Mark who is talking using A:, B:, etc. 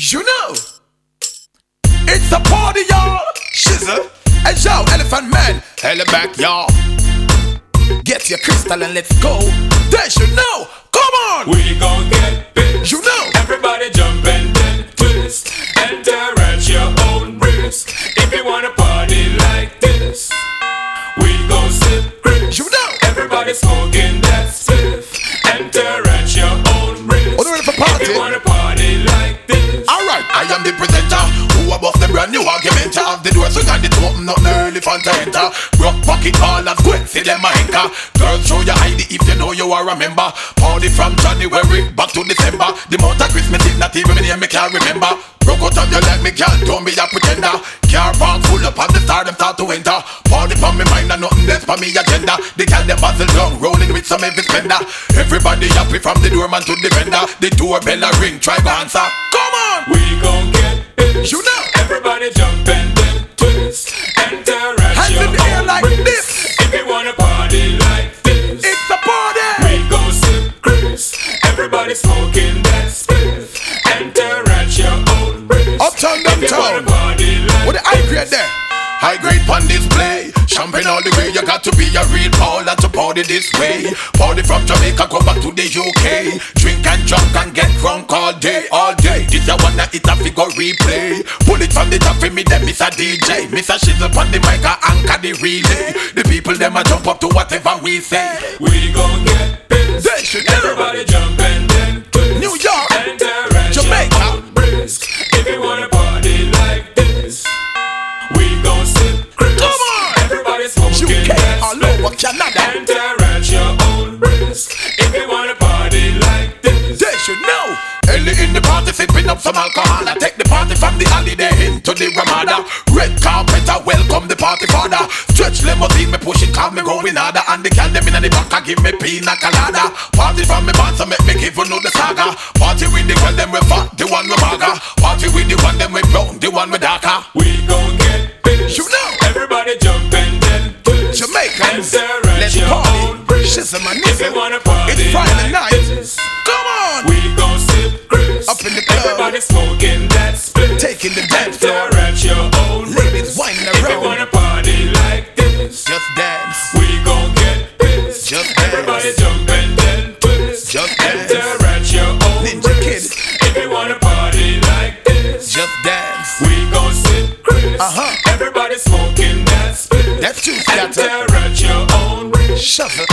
A: You know, it's a party, y'all. Shizzle, and yo, Elephant Man, hella back, y'all. Get your crystal and let's go. They should know. Come on.
B: We gon' get pissed.
A: You know.
B: Everybody jump and then twist. Enter at your own risk. If you wanna party like this, we gon' sip grits.
A: You know.
B: Everybody smoking that spliff. Enter at your own risk.
A: Oh, ready for party?
B: If you wanna party like this.
A: Alright, I am the presenter who about the brand new argument. Of the door so got it open up early for to enter. Rock pocket all and squid, see them a anchor. Girls show your ID if you know you are a member. Party from January back to December. The month of Christmas is not even me name, me can't remember. Broke out of your leg, me girl, don't be a pretender. Car park full up and the star them start to enter. Party from me mind and nothing less for me agenda. The girl them muzzle down, rolling with some heavy spender. Everybody happy from the doorman to the vendor. The doorbell a ring, try to answer. Come on!
B: We gon' get pissed.
A: You know.
B: Everybody jump and then twist. Enter at
A: Hands
B: your
A: in the air
B: own
A: like
B: risk.
A: this.
B: If you wanna party like this,
A: It's a party!
B: we gon' sip Chris. Everybody smoking that spliff. Enter at your own risk.
A: Uptown,
B: If you wanna
A: downtown.
B: party like
A: What the high grade there? High grade on display. Champagne all the way. You got to be a real baller to party this way. Party from Jamaica, go back to the UK. Drink and drunk and get drunk all day, all day. This a one that it a figure replay. Pull it from the top for me, then Miss a DJ. Miss a shizzle on the mic, a anchor the relay. The people them a jump up to whatever we say.
B: we gon' get pissed.
A: They should know.
B: Everybody jump and then twist.
A: New York,
B: Enter at
A: Jamaica.
B: your own risk. If you wanna party like this, we gon' sip Chris.
A: Come on.
B: Everybody smoking
A: UK,
B: that
A: all
B: spliff.
A: over Canada.
B: Enter at your own risk. If you wanna party like this,
A: They should know. Early in the party, sipping up some alcohol. I take the party from the holiday into the Ramada. Red carpet, I welcome the party father. Stretch limousine, me push it, call me going harder. And the girl them in the back, I give me pina colada. Party from me band, so make me give you know the saga. Party with the one them we fat, the one we maga. Party with the one them we brown, the one we darker.
B: we gon' get pissed.
A: You know.
B: Everybody jump and then twist.
A: Jamaicans,
B: Enter at
A: let's
B: your
A: party.
B: own risk.
A: Shizzle and
B: If you
A: nizzle.
B: wanna party
A: It's Friday
B: like
A: night.
B: this,
A: Come on.
B: we gon' sip Chris.
A: Up in the club.
B: Everybody smoking that split.
A: Taking the dance floor.
B: Enter at your own
A: Ladies
B: risk.
A: whining
B: If you
A: around.
B: wanna party like this,
A: Just dance.
B: we gon' get pissed.
A: Just dance.
B: Everybody jump and then twist.
A: Just dance.
B: Enter at your own
A: Ninja
B: risk.
A: Kid.
B: If you wanna party like this,
A: Just dance.
B: we gon' sip Chris.
A: Uh-huh.
B: Everybody smoking that split.
A: That's you, scatter.
B: Enter at your own risk.
A: Shuffle.